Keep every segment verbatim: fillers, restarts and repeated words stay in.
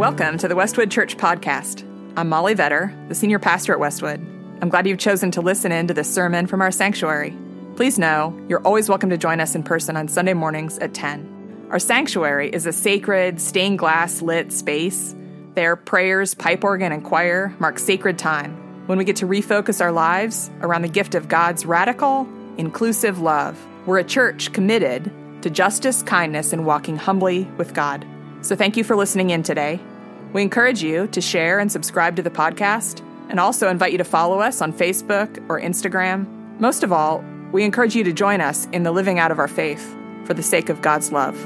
Welcome to the Westwood Church Podcast. I'm Molly Vetter, the senior pastor at Westwood. I'm glad you've chosen to listen in to this sermon from our sanctuary. Please know you're always welcome to join us in person on Sunday mornings at ten. Our sanctuary is a sacred, stained glass lit space. There, prayers, pipe organ, and choir mark sacred time when we get to refocus our lives around the gift of God's radical, inclusive love. We're a church committed to justice, kindness, and walking humbly with God. So thank you for listening in today. We encourage you to share and subscribe to the podcast, and also invite you to follow us on Facebook or Instagram. Most of all, we encourage you to join us in the living out of our faith for the sake of God's love.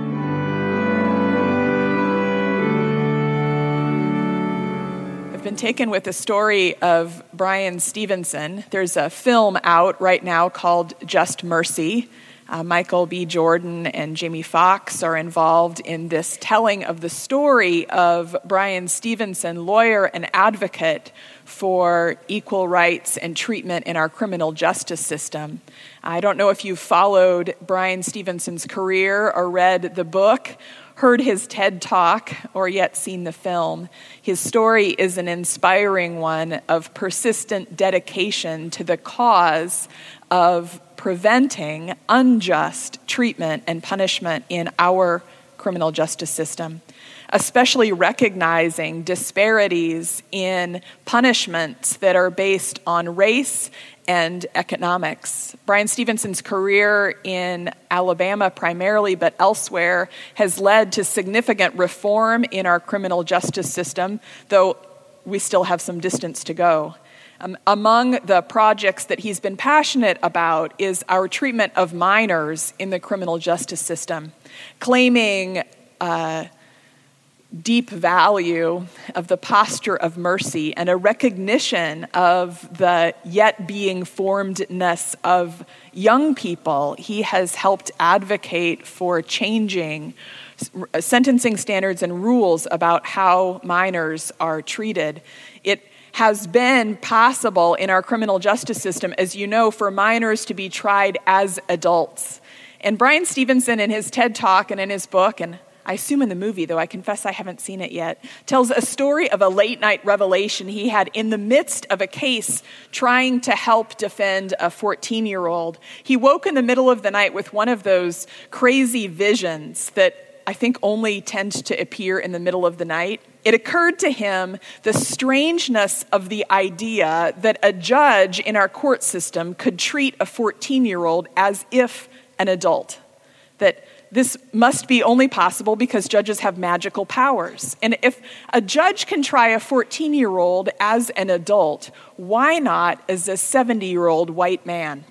I've been taken with the story of Bryan Stevenson. There's a film out right now called Just Mercy. Uh, Michael B. Jordan and Jamie Foxx are involved in this telling of the story of Bryan Stevenson, lawyer and advocate for equal rights and treatment in our criminal justice system. I don't know if you've followed Bryan Stevenson's career or read the book, heard his TED Talk, or yet seen the film. His story is an inspiring one of persistent dedication to the cause of preventing unjust treatment and punishment in our criminal justice system, especially recognizing disparities in punishments that are based on race and economics. Bryan Stevenson's career in Alabama primarily, but elsewhere, has led to significant reform in our criminal justice system, though we still have some distance to go. Um, among the projects that he's been passionate about is our treatment of minors in the criminal justice system, claiming uh, deep value of the posture of mercy and a recognition of the yet being formedness of young people. He has helped advocate for changing sentencing standards and rules about how minors are treated. It has been possible in our criminal justice system, as you know, for minors to be tried as adults. And Bryan Stevenson, in his TED Talk and in his book, and I assume in the movie, though I confess I haven't seen it yet, tells a story of a late-night revelation he had in the midst of a case trying to help defend a fourteen-year-old. He woke in the middle of the night with one of those crazy visions that I think only tend to appear in the middle of the night. It occurred to him the strangeness of the idea that a judge in our court system could treat a fourteen-year-old as if an adult. That this must be only possible because judges have magical powers. And if a judge can try a fourteen-year-old as an adult, why not as a seventy-year-old white man?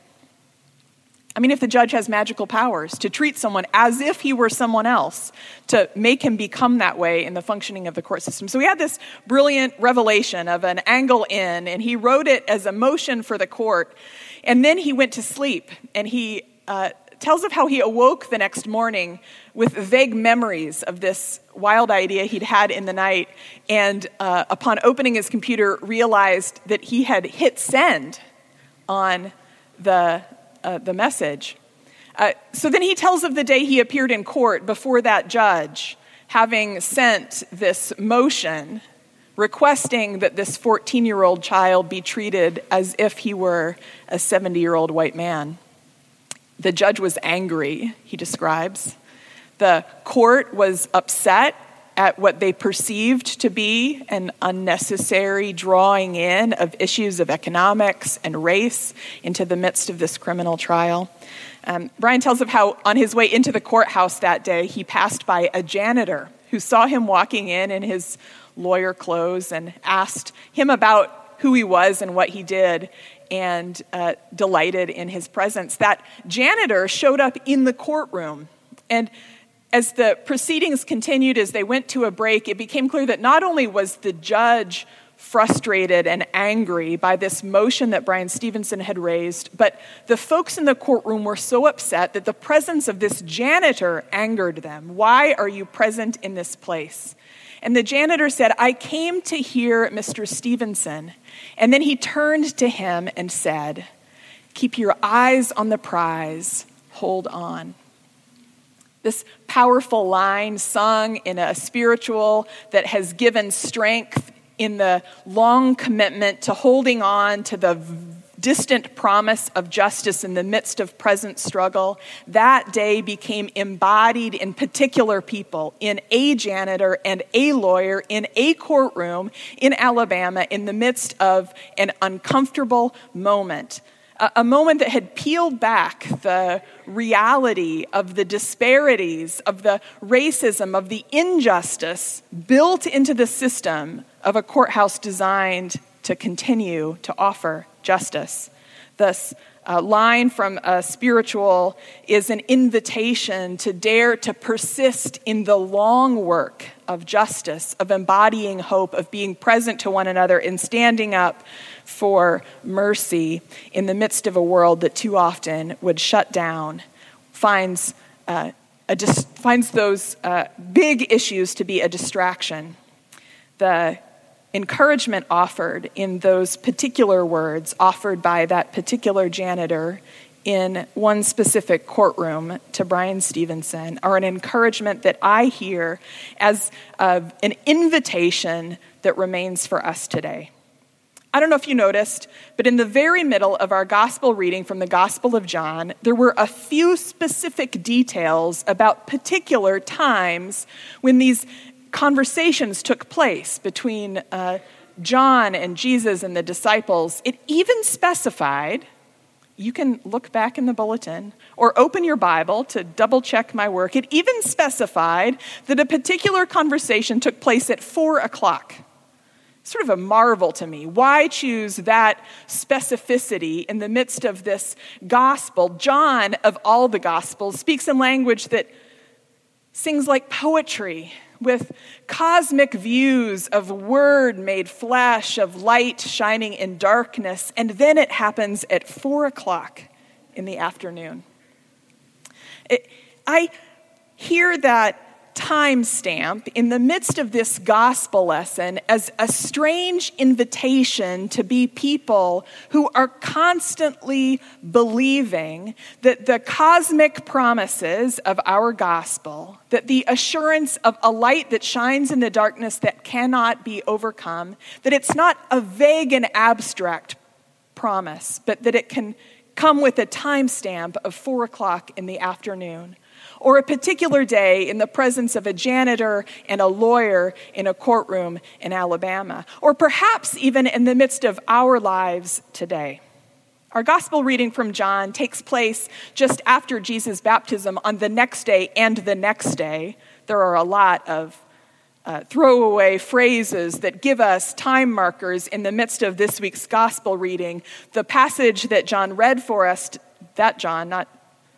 I mean, if the judge has magical powers to treat someone as if he were someone else, to make him become that way in the functioning of the court system. So he had this brilliant revelation of an angle in, and he wrote it as a motion for the court. And then he went to sleep, and he uh, tells of how he awoke the next morning with vague memories of this wild idea he'd had in the night, and uh, upon opening his computer, realized that he had hit send on the Uh, the message. Uh, so then he tells of the day he appeared in court before that judge, having sent this motion requesting that this fourteen-year-old child be treated as if he were a seventy-year-old white man. The judge was angry, he describes. The court was upset at what they perceived to be an unnecessary drawing in of issues of economics and race into the midst of this criminal trial. Um, Bryan tells of how on his way into the courthouse that day, he passed by a janitor who saw him walking in in his lawyer clothes and asked him about who he was and what he did, and uh, delighted in his presence. That janitor showed up in the courtroom, and as the proceedings continued, as they went to a break, it became clear that not only was the judge frustrated and angry by this motion that Bryan Stevenson had raised, but the folks in the courtroom were so upset that the presence of this janitor angered them. Why are you present in this place? And the janitor said, I came to hear Mister Stevenson. And then he turned to him and said, keep your eyes on the prize, hold on. This powerful line sung in a spiritual that has given strength in the long commitment to holding on to the distant promise of justice in the midst of present struggle, that day became embodied in particular people, in a janitor and a lawyer, in a courtroom in Alabama, in the midst of an uncomfortable moment. A moment that had peeled back the reality of the disparities, of the racism, of the injustice built into the system of a courthouse designed to continue to offer justice. This uh, line from a spiritual is an invitation to dare to persist in the long work of justice, of embodying hope, of being present to one another and standing up for mercy in the midst of a world that too often would shut down, finds uh, a dis- finds those uh, big issues to be a distraction. The encouragement offered in those particular words offered by that particular janitor in one specific courtroom to Bryan Stevenson are an encouragement that I hear as uh, an invitation that remains for us today. I don't know if you noticed, but in the very middle of our gospel reading from the Gospel of John, there were a few specific details about particular times when these conversations took place between uh, John and Jesus and the disciples. It even specified, you can look back in the bulletin or open your Bible to double check my work. It even specified that a particular conversation took place at four o'clock. Sort of a marvel to me. Why choose that specificity in the midst of this gospel? John, of all the gospels, speaks in language that sings like poetry, with cosmic views of word made flesh, of light shining in darkness, and then it happens at four o'clock in the afternoon. It, I hear that time stamp in the midst of this gospel lesson as a strange invitation to be people who are constantly believing that the cosmic promises of our gospel, that the assurance of a light that shines in the darkness that cannot be overcome, that it's not a vague and abstract promise, but that it can come with a time stamp of four o'clock in the afternoon, or a particular day in the presence of a janitor and a lawyer in a courtroom in Alabama, or perhaps even in the midst of our lives today. Our gospel reading from John takes place just after Jesus' baptism on the next day and the next day. There are a lot of uh, throwaway phrases that give us time markers in the midst of this week's gospel reading. The passage that John read for us, that John, not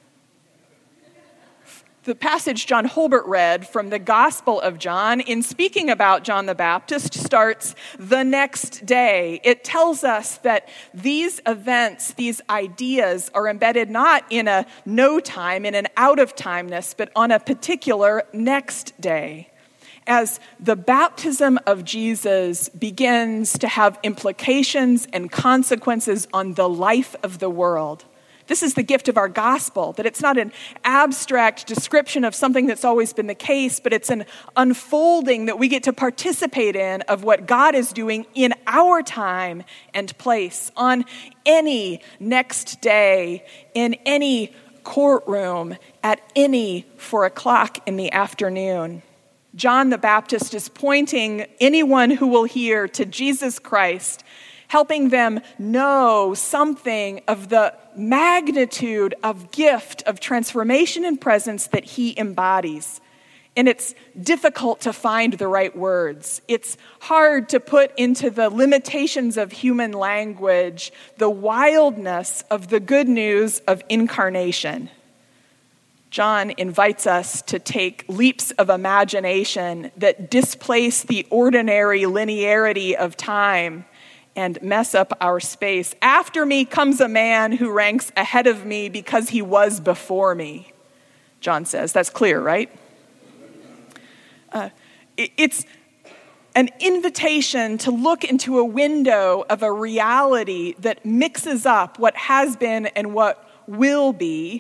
The passage John Holbert read from the Gospel of John in speaking about John the Baptist starts the next day. It tells us that these events, these ideas are embedded not in a no time, in an out of timeness, but on a particular next day. As the baptism of Jesus begins to have implications and consequences on the life of the world. This is the gift of our gospel, that it's not an abstract description of something that's always been the case, but it's an unfolding that we get to participate in of what God is doing in our time and place, on any next day, in any courtroom, at any four o'clock in the afternoon. John the Baptist is pointing anyone who will hear to Jesus Christ, helping them know something of the magnitude of gift of transformation and presence that he embodies. And it's difficult to find the right words. It's hard to put into the limitations of human language the wildness of the good news of incarnation. John invites us to take leaps of imagination that displace the ordinary linearity of time and mess up our space. After me comes a man who ranks ahead of me because he was before me, John says. That's clear, right? Uh, it, it's an invitation to look into a window of a reality that mixes up what has been and what will be,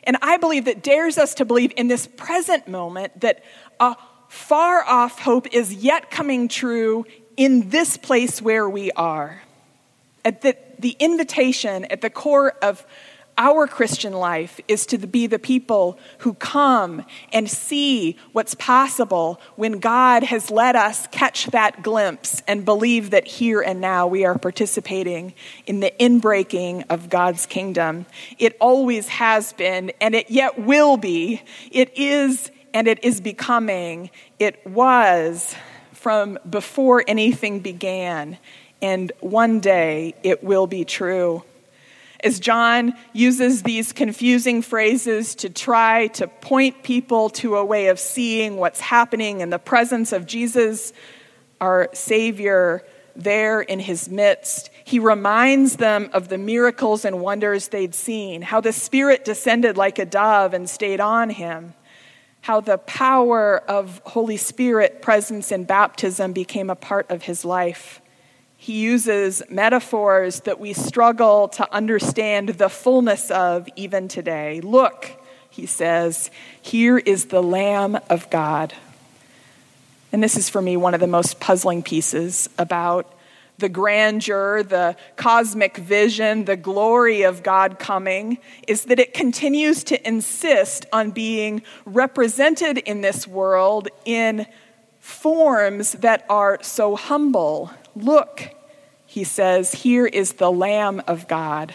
And I believe that dares us to believe in this present moment that a far off hope is yet coming true in this place where we are. At the, the invitation at the core of our Christian life is to be the people who come and see what's possible when God has let us catch that glimpse and believe that here and now we are participating in the inbreaking of God's kingdom. It always has been, and it yet will be. It is, and it is becoming. It was from before anything began, and one day it will be true. As John uses these confusing phrases to try to point people to a way of seeing what's happening in the presence of Jesus, our Savior, there in his midst, he reminds them of the miracles and wonders they'd seen, how the Spirit descended like a dove and stayed on him, how the power of Holy Spirit presence in baptism became a part of his life. He uses metaphors that we struggle to understand the fullness of even today. Look, he says, here is the Lamb of God. And this is for me one of the most puzzling pieces about the grandeur, the cosmic vision, the glory of God coming, is that it continues to insist on being represented in this world in forms that are so humble. Look, he says, here is the Lamb of God.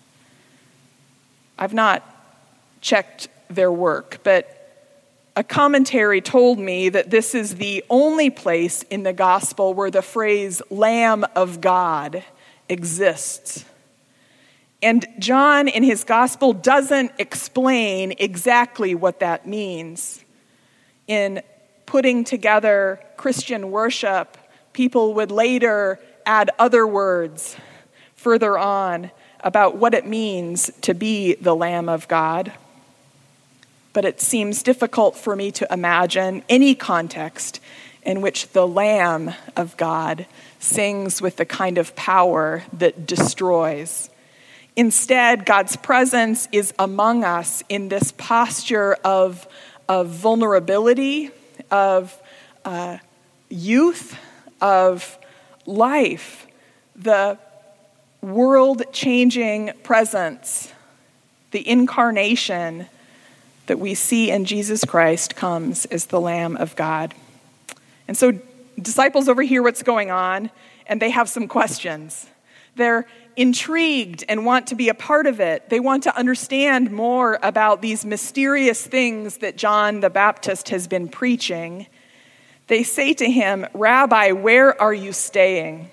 I've not checked their work, but a commentary told me that this is the only place in the gospel where the phrase Lamb of God exists. And John in his gospel doesn't explain exactly what that means. In putting together Christian worship, people would later add other words further on about what it means to be the Lamb of God. But it seems difficult for me to imagine any context in which the Lamb of God sings with the kind of power that destroys. Instead, God's presence is among us in this posture of, of vulnerability, of uh, youth, of life, the world-changing presence, the incarnation that we see in Jesus Christ comes as the Lamb of God. And so disciples overhear what's going on, and they have some questions. They're intrigued and want to be a part of it. They want to understand more about these mysterious things that John the Baptist has been preaching. They say to him, "Rabbi, where are you staying?"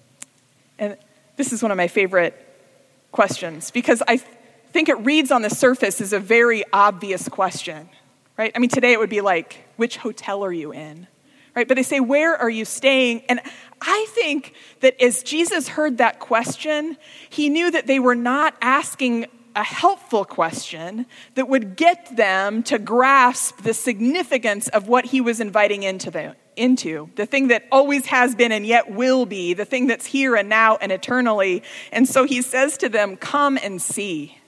And this is one of my favorite questions because I think it reads on the surface as a very obvious question, right? I mean, today it would be like, which hotel are you in, right? But they say, where are you staying? And I think that as Jesus heard that question, he knew that they were not asking a helpful question that would get them to grasp the significance of what he was inviting into the, into, the thing that always has been and yet will be, the thing that's here and now and eternally. And so he says to them, come and see.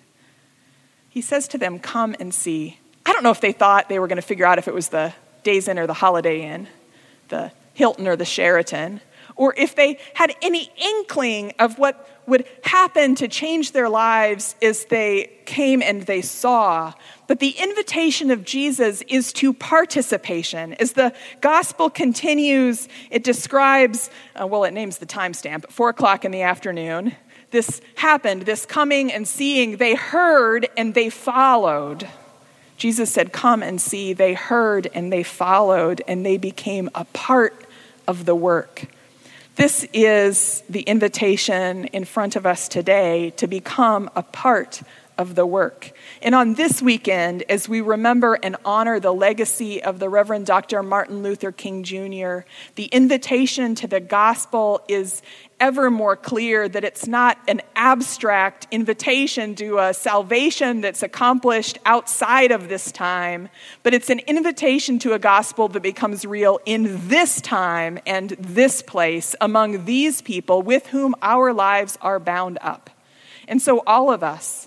He says to them, come and see. I don't know if they thought they were going to figure out if it was the Days Inn or the Holiday Inn, the Hilton or the Sheraton, or if they had any inkling of what would happen to change their lives as they came and they saw. But the invitation of Jesus is to participation. As the gospel continues, it describes, uh, well, it names the timestamp, four o'clock in the afternoon. This happened, this coming and seeing. They heard and they followed. Jesus said, come and see. They heard and they followed, and they became a part of the work. This is the invitation in front of us today to become a part of the work. And on this weekend, as we remember and honor the legacy of the Reverend Doctor Martin Luther King Junior, the invitation to the gospel is ever more clear that it's not an abstract invitation to a salvation that's accomplished outside of this time, but it's an invitation to a gospel that becomes real in this time and this place among these people with whom our lives are bound up. And so all of us,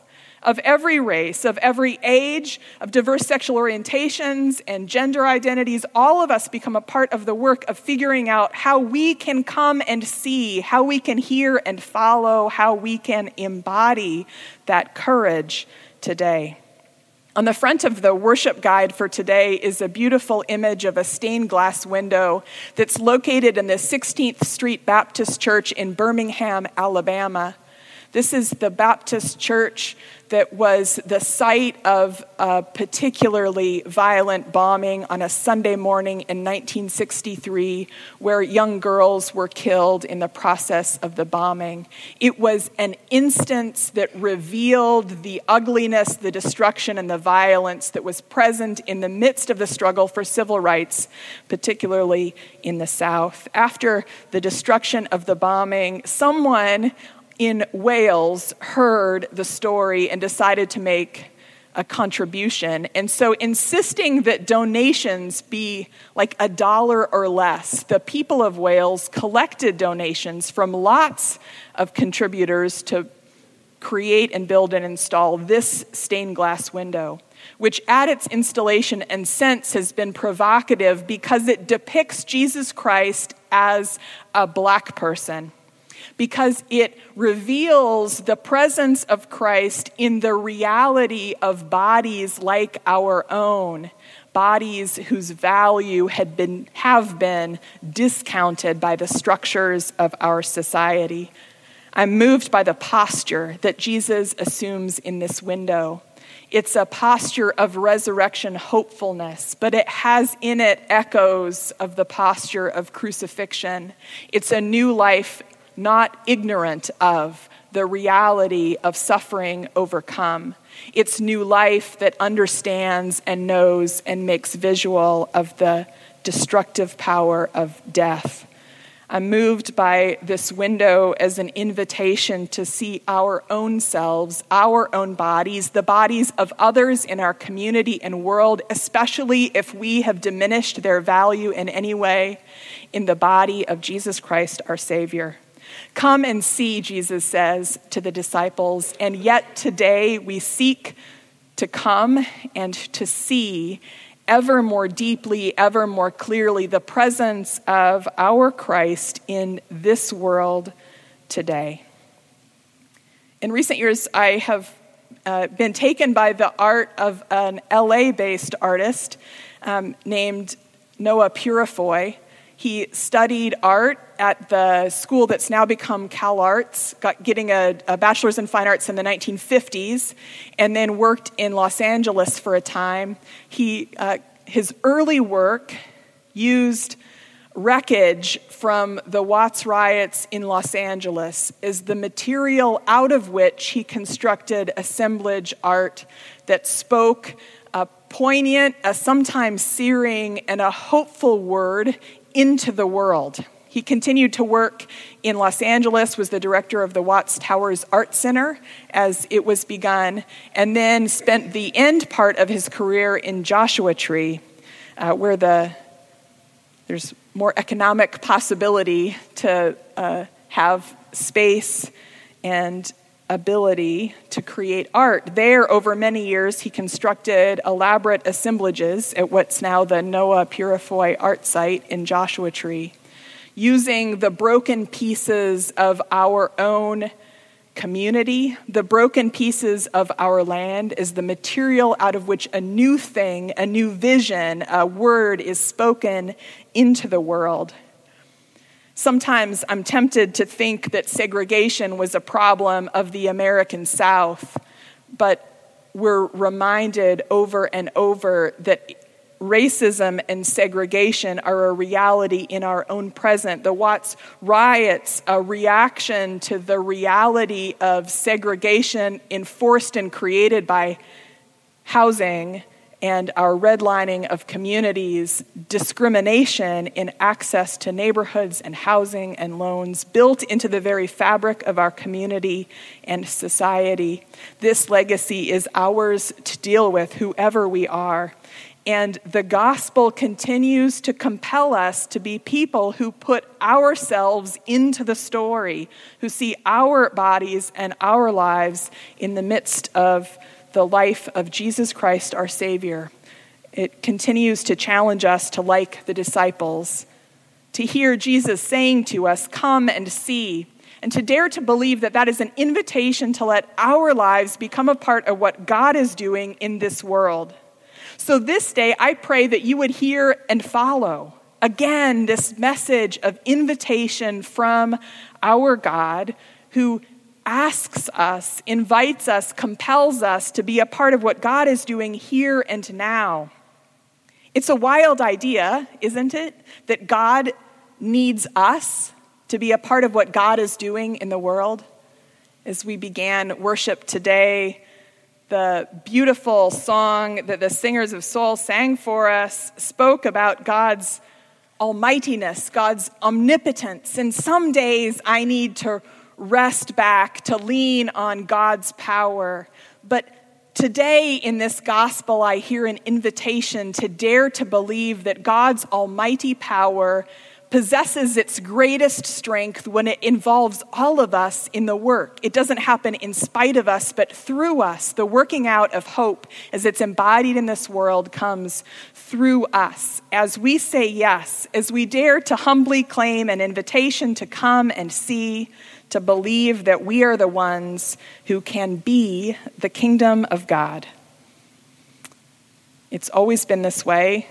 of every race, of every age, of diverse sexual orientations and gender identities. All of us become a part of the work of figuring out how we can come and see, how we can hear and follow, how we can embody that courage today. On the front of the worship guide for today is a beautiful image of a stained glass window that's located in the sixteenth Street Baptist Church in Birmingham, Alabama. This is the Baptist church that was the site of a particularly violent bombing on a Sunday morning in nineteen sixty-three, where young girls were killed in the process of the bombing. It was an instance that revealed the ugliness, the destruction, and the violence that was present in the midst of the struggle for civil rights, particularly in the South. After the destruction of the bombing, someone in Wales heard the story and decided to make a contribution. And so insisting that donations be like a dollar or less, the people of Wales collected donations from lots of contributors to create and build and install this stained glass window, which at its installation and sense has been provocative because it depicts Jesus Christ as a black person, because it reveals the presence of Christ in the reality of bodies like our own, bodies whose value had been have been discounted by the structures of our society. I'm moved by the posture that Jesus assumes in this window. It's a posture of resurrection hopefulness, but it has in it echoes of the posture of crucifixion. It's a new life not ignorant of the reality of suffering overcome. It's new life that understands and knows and makes visual of the destructive power of death. I'm moved by this window as an invitation to see our own selves, our own bodies, the bodies of others in our community and world, especially if we have diminished their value in any way, in the body of Jesus Christ, our Savior. Come and see, Jesus says to the disciples, and yet today we seek to come and to see ever more deeply, ever more clearly the presence of our Christ in this world today. In recent years, I have uh, been taken by the art of an L A-based artist um, named Noah Purifoy. He studied art at the school that's now become Cal Arts, got getting a, a bachelor's in fine arts in the nineteen fifties, and then worked in Los Angeles for a time. He, uh, his early work used wreckage from the Watts riots in Los Angeles as the material out of which he constructed assemblage art that spoke a poignant, a sometimes searing, and a hopeful word into the world. He continued to work in Los Angeles, was the director of the Watts Towers Art Center as it was begun, and then spent the end part of his career in Joshua Tree, uh, where the there's more economic possibility to uh, have space and ability to create art. There, over many years, he constructed elaborate assemblages at what's now the Noah Purifoy art site in Joshua Tree, using the broken pieces of our own community, the broken pieces of our land as the material out of which a new thing, a new vision, a word is spoken into the world. Sometimes I'm tempted to think that segregation was a problem of the American South, but we're reminded over and over that racism and segregation are a reality in our own present. The Watts riots, a reaction to the reality of segregation enforced and created by housing and our redlining of communities, discrimination in access to neighborhoods and housing and loans built into the very fabric of our community and society. This legacy is ours to deal with, whoever we are. And the gospel continues to compel us to be people who put ourselves into the story, who see our bodies and our lives in the midst of the life of Jesus Christ, our Savior. It continues to challenge us to, like the disciples, to hear Jesus saying to us, "Come and see," and to dare to believe that that is an invitation to let our lives become a part of what God is doing in this world. So this day, I pray that you would hear and follow, again, this message of invitation from our God, who asks us, invites us, compels us to be a part of what God is doing here and now. It's a wild idea, isn't it? That God needs us to be a part of what God is doing in the world. As we began worship today, the beautiful song that the Singers of Soul sang for us spoke about God's almightiness, God's omnipotence. And some days I need to rest back, to lean on God's power. But today in this gospel, I hear an invitation to dare to believe that God's almighty power possesses its greatest strength when it involves all of us in the work. It doesn't happen in spite of us, but through us. The working out of hope as it's embodied in this world comes through us. As we say yes, as we dare to humbly claim an invitation to come and see, to believe that we are the ones who can be the kingdom of God. It's always been this way.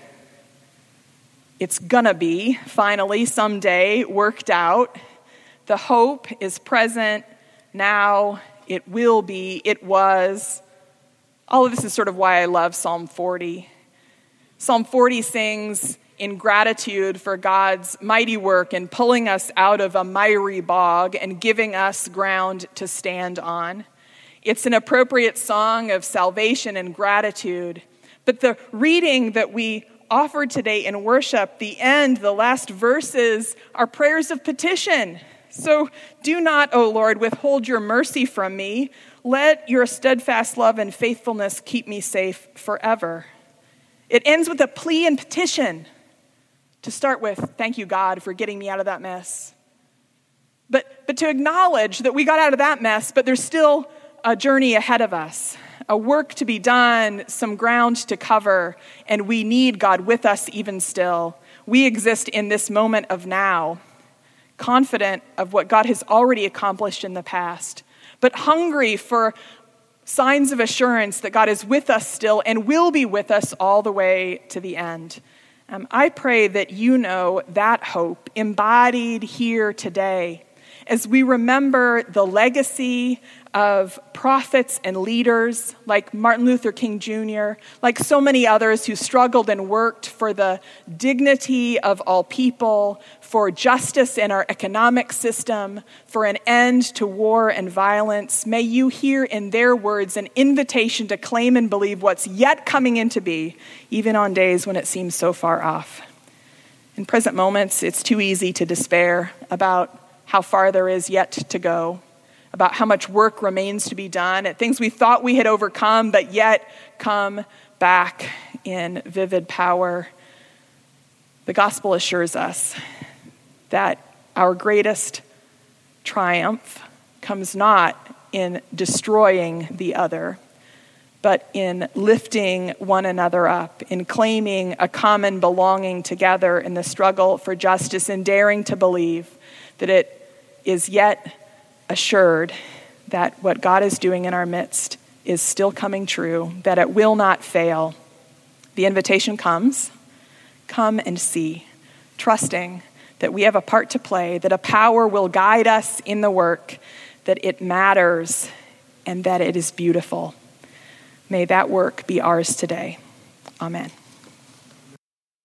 It's gonna be, finally, someday, worked out. The hope is present now. It will be. It was. All of this is sort of why I love Psalm forty. Psalm forty sings in gratitude for God's mighty work in pulling us out of a miry bog and giving us ground to stand on. It's an appropriate song of salvation and gratitude. But the reading that we offered today in worship, the end, the last verses, are prayers of petition. So do not, O Lord, withhold your mercy from me. Let your steadfast love and faithfulness keep me safe forever. It ends with a plea and petition. To start with, thank you, God, for getting me out of that mess. But, but to acknowledge that we got out of that mess, but there's still a journey ahead of us, a work to be done, some ground to cover, and we need God with us even still. We exist in this moment of now, confident of what God has already accomplished in the past, but hungry for signs of assurance that God is with us still and will be with us all the way to the end. Um, I pray that you know that hope embodied here today as we remember the legacy of prophets and leaders like Martin Luther King Junior, like so many others who struggled and worked for the dignity of all people, for justice in our economic system, for an end to war and violence. May you hear in their words an invitation to claim and believe what's yet coming into be, even on days when it seems so far off. In present moments, it's too easy to despair about how far there is yet to go, about how much work remains to be done, at things we thought we had overcome, but yet come back in vivid power. The gospel assures us that our greatest triumph comes not in destroying the other, but in lifting one another up, in claiming a common belonging together in the struggle for justice, and daring to believe that it is yet assured that what God is doing in our midst is still coming true, that it will not fail. The invitation comes, come and see, trusting that we have a part to play, that a power will guide us in the work, that it matters, and that it is beautiful. May that work be ours today. Amen.